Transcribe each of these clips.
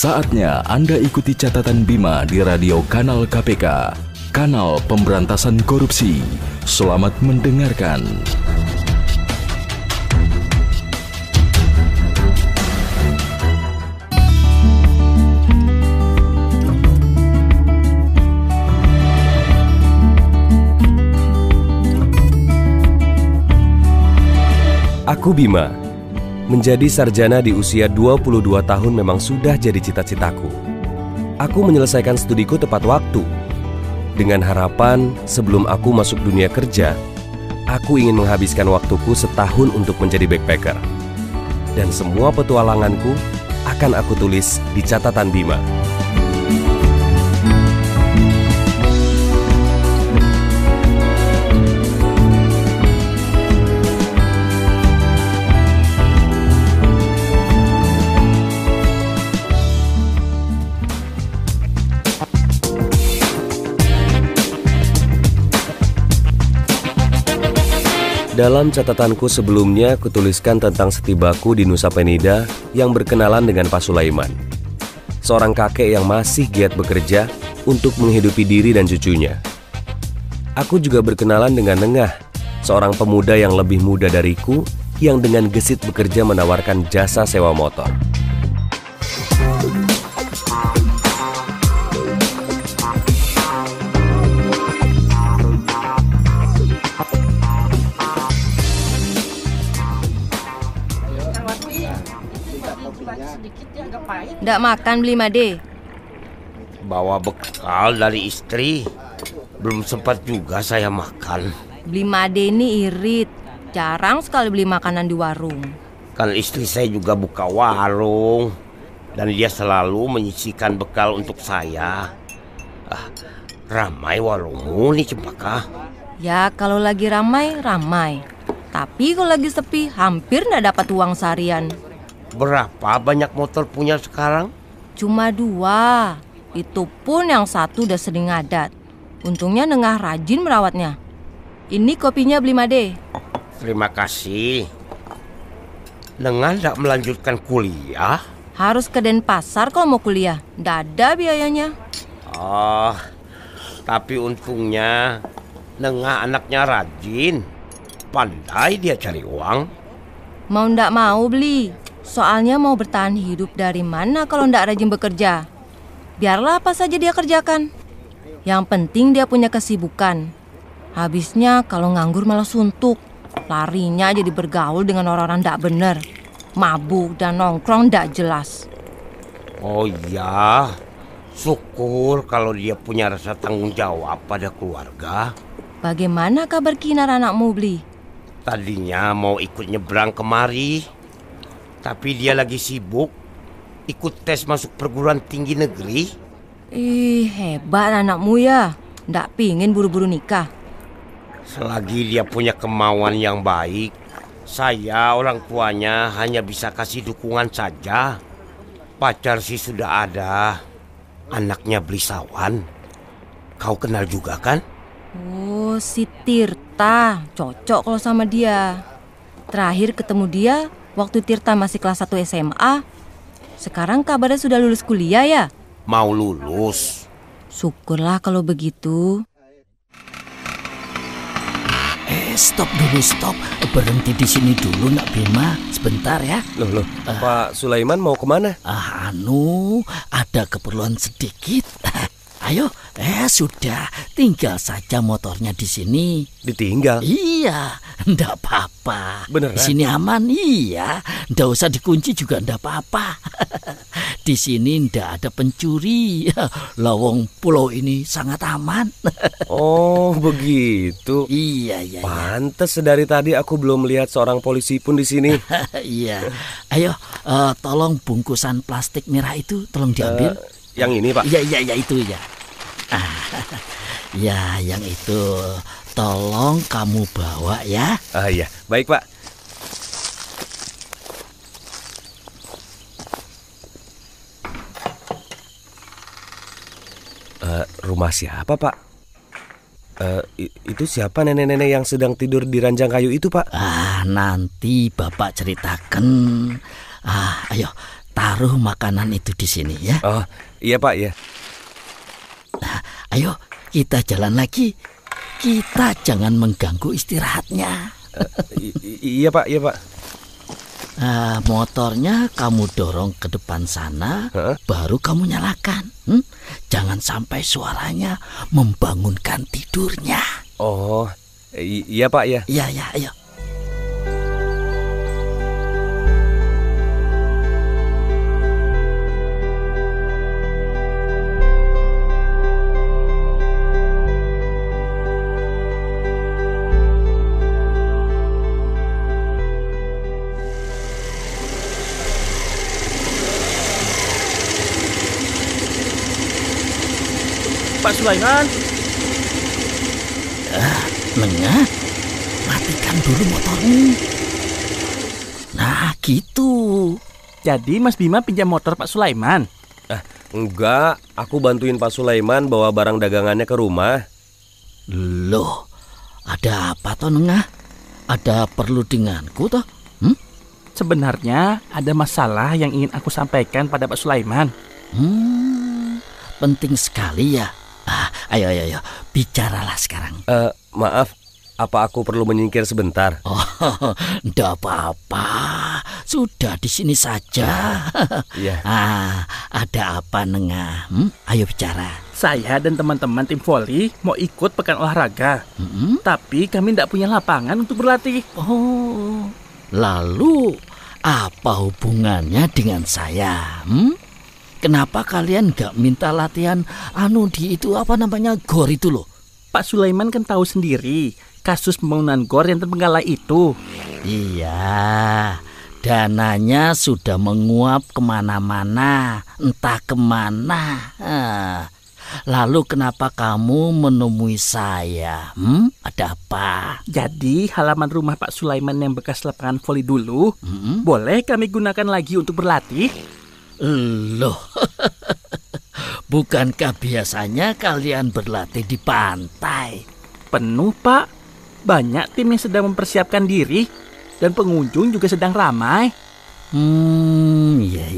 Saatnya Anda ikuti catatan Bima di radio Kanal KPK, Kanal Pemberantasan Korupsi. Selamat mendengarkan. Aku Bima. Menjadi sarjana di usia 22 tahun memang sudah jadi cita-citaku. Aku menyelesaikan studiku tepat waktu. Dengan harapan sebelum aku masuk dunia kerja, aku ingin menghabiskan waktuku setahun untuk menjadi backpacker. Dan semua petualanganku akan aku tulis di catatan Bima. Dalam catatanku sebelumnya, kutuliskan tentang setibaku di Nusa Penida yang berkenalan dengan Pak Sulaiman, seorang kakek yang masih giat bekerja untuk menghidupi diri dan cucunya. Aku juga berkenalan dengan Nengah, seorang pemuda yang lebih muda dariku yang dengan gesit bekerja menawarkan jasa sewa motor. Nggak makan beli Made? Bawa bekal dari istri. Belum sempat juga saya makan. Beli Made ini irit. Jarang sekali beli makanan di warung. Kan istri saya juga buka warung. Dan dia selalu menyisihkan bekal untuk saya. Ramai warungmu nih Cempaka. Ya kalau lagi ramai, ramai. Tapi kalau lagi sepi, hampir nggak dapat uang seharian. Berapa banyak motor punya sekarang? Cuma 2. Itu pun yang satu udah sering ngadat. Untungnya Nengah rajin merawatnya. Ini kopinya beli Made. Terima kasih. Nengah tidak melanjutkan kuliah? Harus ke Denpasar kalau mau kuliah. Nggak ada biayanya. Tapi untungnya Nengah anaknya rajin. Pandai dia cari uang. Mau ndak mau beli. Soalnya mau bertahan hidup dari mana kalau ndak rajin bekerja? Biarlah apa saja dia kerjakan. Yang penting dia punya kesibukan. Habisnya kalau nganggur malah suntuk. Larinya jadi bergaul dengan orang-orang ndak bener. Mabuk dan nongkrong ndak jelas. Oh iya, syukur kalau dia punya rasa tanggung jawab pada keluarga. Bagaimana kabar Kinar anakmu beli? Tadinya mau ikut nyebrang kemari. Tapi dia lagi sibuk ikut tes masuk perguruan tinggi negeri. Hebat anakmu ya. Nggak pingin buru-buru nikah. Selagi dia punya kemauan yang baik, saya orang tuanya hanya bisa kasih dukungan saja. Pacar sih sudah ada. Anaknya Blisawan. Kau kenal juga kan? Oh, si Tirta. Cocok kalau sama dia. Terakhir ketemu dia waktu Tirta masih kelas 1 SMA. Sekarang kabarnya sudah lulus kuliah ya? Mau lulus. Syukurlah kalau begitu. Stop dulu, stop. Berhenti di sini dulu, Nak Bima. Sebentar ya. Loh, Pak Sulaiman mau kemana? Ada keperluan sedikit. Ayo, sudah. Tinggal saja motornya di sini. Ditinggal? Iya, ndak apa-apa. Beneran? Di sini aman, iya. Ndak usah dikunci juga ndak apa-apa. Di sini ndak ada pencuri. Lawang pulau ini sangat aman. Oh, begitu. Iya. Pantes dari tadi aku belum melihat seorang polisi pun di sini. Iya. Ayo, tolong bungkusan plastik merah itu tolong diambil. Yang ini, Pak? Iya, itu ya. Ya, yang itu tolong kamu bawa ya. Iya, baik Pak. Rumah siapa Pak? Itu siapa nenek-nenek yang sedang tidur di ranjang kayu itu Pak? Nanti Bapak ceritakan. Ayo taruh makanan itu di sini ya. Oh, iya Pak, ya. Nah, ayo kita jalan lagi. Kita jangan mengganggu istirahatnya. Iya Pak, iya Pak. Nah, motornya kamu dorong ke depan sana, baru kamu nyalakan. Jangan sampai suaranya membangunkan tidurnya. Oh, iya Pak, ya. Iya, ya, ayo. Pak Sulaiman. Lengah, matikan dulu motormu. Nah, gitu. Jadi Mas Bima pinjam motor Pak Sulaiman? Enggak, aku bantuin Pak Sulaiman bawa barang dagangannya ke rumah. Loh, ada apa toh Nengah? Ada perlu denganku toh? Sebenarnya ada masalah yang ingin aku sampaikan pada Pak Sulaiman. Penting sekali ya. Ayo, bicaralah sekarang. Maaf, apa aku perlu menyingkir sebentar? Oh, enggak apa-apa. Sudah di sini saja. Iya. Ada apa Nengah? Ayo bicara. Saya dan teman-teman tim voli mau ikut pekan olahraga. Tapi kami tidak punya lapangan untuk berlatih. Oh, lalu apa hubungannya dengan saya? Kenapa kalian gak minta latihan di itu apa namanya gor itu loh? Pak Sulaiman kan tahu sendiri kasus pembangunan gor yang terbengkalai itu. Iya, dananya sudah menguap kemana-mana, entah kemana. Lalu kenapa kamu menemui saya? Ada apa? Jadi halaman rumah Pak Sulaiman yang bekas lapangan voli dulu, boleh kami gunakan lagi untuk berlatih? Loh, bukankah biasanya kalian berlatih di pantai? Penuh Pak, banyak tim yang sedang mempersiapkan diri dan pengunjung juga sedang ramai. Iya.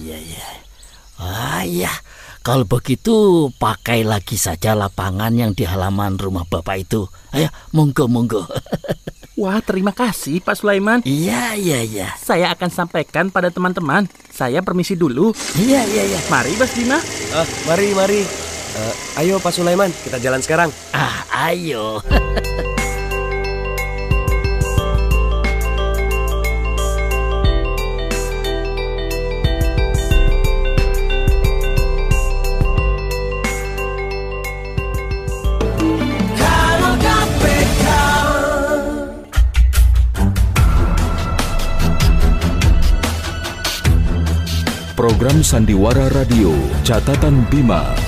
Ya, kalau begitu pakai lagi saja lapangan yang di halaman rumah Bapak itu. Ayo, monggo. Wah, terima kasih Pak Sulaiman. Iya. Saya akan sampaikan pada teman-teman. Saya permisi dulu. Iya. Mari Mas Bima. Mari. Ayo Pak Sulaiman, kita jalan sekarang. Ayo. Program Sandiwara Radio Catatan Bima